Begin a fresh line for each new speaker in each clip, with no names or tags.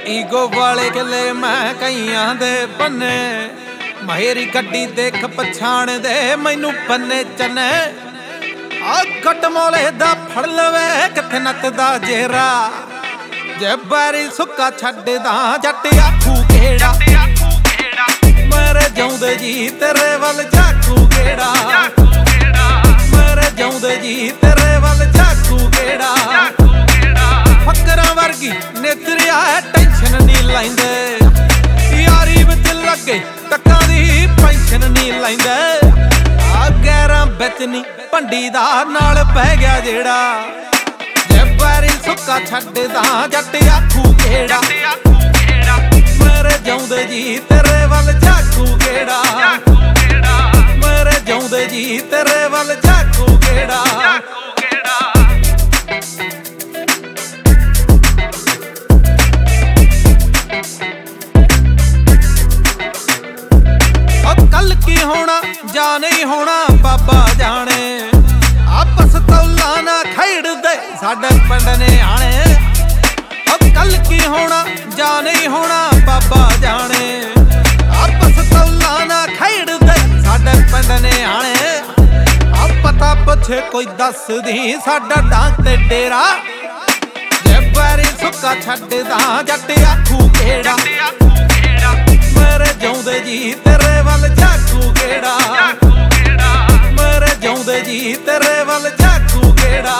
ego ਵਾਲੇ ਕਿਲੇ ਮੈਂ ਕਈਆਂ ਦੇ ਬੰਨੇ ਮੇਰੀ ਗੱਡੀ ਦੇਖ ਪਛਾਣ ਦੇ ਮੈਨੂੰ ਬੰਨੇ ਚਨੇ ਆ ਗੱਟ ਮੋਲੇ ਦਾ ਫੜ ਲਵੇ ਕਿੱਥੇ ਨੱਚਦਾ ਜੇਰਾ ਜੇ ਬਾਰੀ ਸੁੱਕਾ ਛੱਡਦਾ ਜੱਟ ਆਖੂ ਕਿਹੜਾ ਮੇਰੇ ਜਾਉਂਦੇ ਜੀ ਤੇਰੇ ਵੱਲ ਝਾਕੂ ਕਿਹੜਾ ਮੇਰੇ ਜਾਉਂਦੇ ਜੀ ਤੇਰੇ ਵੱਲ ਝਾਕੂ ਕਿਹੜਾ ਫੱਕਰਾਂ ਵਰਗੀ ਨੇਤਰਿਆ ਟੈਨਸ਼ਨ ਨਹੀਂ ਲੈਂਦੇ ਯਾਰੀ ਵਿੱਚ ਲੱਗੇ ਟੱਕਾਂ ਦੀ ਪੈਨਸ਼ਨ ਨਹੀਂ ਲੈਂਦੇ ਆ ਗੈਰਾਂ ਵਿੱਚ ਨਹੀਂ ਭੰਡੀ ਦਾ ਨਾਲ ਪੈ ਗਿਆ ਜਿਹੜਾ ਜੇ ਬਾਰੀ ਸੁੱਕਾ ਛੱਡਦਾ ਜੱਟ ਆਖੂ ਕਿਹੜਾ ਮੇਰੇ ਜਾਉਂਦੇ ਜੀ ਤੇਰੇ ਵੱਲ ਝਾਕੂ ਕਿਹੜਾ ਮੇਰੇ ਜਾਉਂਦੇ ਜੀ ਤੇਰੇ ਵੱਲ ਝਾਕੂ ਕਿਹੜਾ ਕੱਲ ਕੀ ਹੋਣਾ ਜਾਂ ਨਹੀਂ ਹੋਣਾ ਬਾਬਾ ਜਾਣੇ ਆਪਸ ਤੌਲਾ ਨਾ ਖੇਡਦੇ ਸਾਡੇ ਪਿੰਡ ਨੇ ਆਣੇ ਕੱਲ ਕੀ ਹੋਣਾ ਜਾਂ ਨਹੀਂ ਹੋਣਾ ਬਾਬਾ ਜਾਣੇ ਆਪਸ ਤੌਲਾ ਨਾ ਖੇਡਦੇ ਸਾਡੇ ਪਿੰਡ ਨੇ ਆਣੇ ਆ ਪਤਾ ਪੁੱਛੇ ਕੋਈ ਦੱਸਦੀ ਸਾਡਾ ਡਾਂਗ ਤੇ ਡੇਰਾ ਜੇ ਬਾਰੀ ਸੁੱਕਾ ਛੱਡਦਾ ਜੱਟ ਆਖੂ ਕਿਹੜਾ ਮੇਰੇ ਜਾਉਂਦੇ ਜੀ ਤੇਰੇ ਵੱਲ ਝਾਕੂ ਕਿਹੜਾ ਮੇਰੇ ਜਾਉਂਦੇ ਜੀ ਤੇਰੇ ਵੱਲ ਝਾਕੂ ਕਿਹੜਾ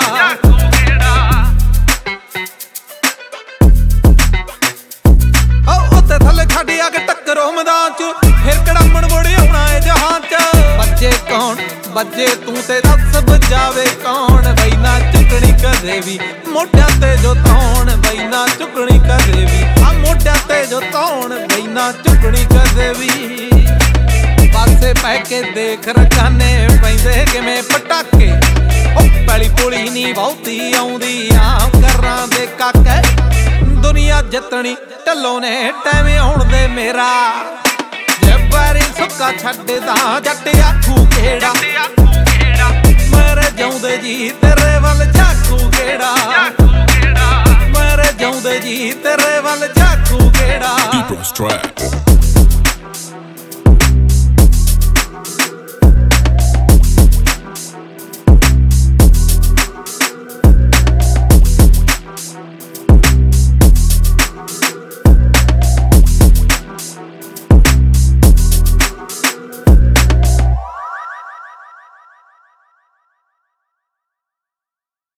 ਉੱਤੇ ਥੱਲੇ ਛੱਡ ਆ ਕੇ ਟੱਕਰੋ ਮੈਦਾਨ ਚ ਫਿਰ ਕਿਹੜਾ ਮਨਮੋੜ ਆਉਣਾ ਏ ਜਹਾਨ ਚ ਬੱਜੇ ਕੌਣ ਬੱਜੇ ਤੂੰ ਤੇ ਦੱਸ ਬਜਾਵੇ ਕੌਣ ਬਈ ਨਾ ਚੁੱਕਣੀ ਕਦੇ ਵੀ ਮੋਢਿਆਂ ਤੇ ਜੋ ਤੌਣ ਬਈ ਨਾ ਚੁੱਕਣੀ ਕਦੇ ਵੀ ਆ ਮੋਢਿਆਂ ਤੇ ਜੋ ਤੌਣ ਬਈ ਨਾ ਚੁੱਕਣੀ ਕਦੇ ਵੀ ਪਾਸੇ ਪੈ ਕੇ ਦੇਖ ਰਕਾਨੇ ਪੈਂਦੇ ਕਿਵੇਂ ਪਟਾਕੇ ਉਹ ਪੈਲੀ ਪੁਲੀ ਨਹੀਂ ਬਹੁਤੀ ਆਉਂਦੀ ਆ ਕਰਾਂ ਦੇ ਕਾਕੇ ਦੁਨੀਆ ਜਿੱਤਣੀ ਢੱਲੋਂ ਨੇ ਟਾਈਮ ਆਉਣ ਦੇ ਮੇਰਾ ਜੇ ਬਾਰੀ ਸੁੱਕਾ ਛੱਡਦਾ ਜੱਟ ਆਖੂ ਕਿਹੜਾ ਮੇਰੇ ਜਾਉਂਦੇ ਜੀ ਤੇਰੇ ਵੱਲ ਝਾਕੂ ਕਿਹੜਾ ਮੇਰੇ ਜਾਉਂਦੇ ਜੀ ਤੇਰੇ ਵੱਲ ਝਾਕੂ ਕਿਹੜਾ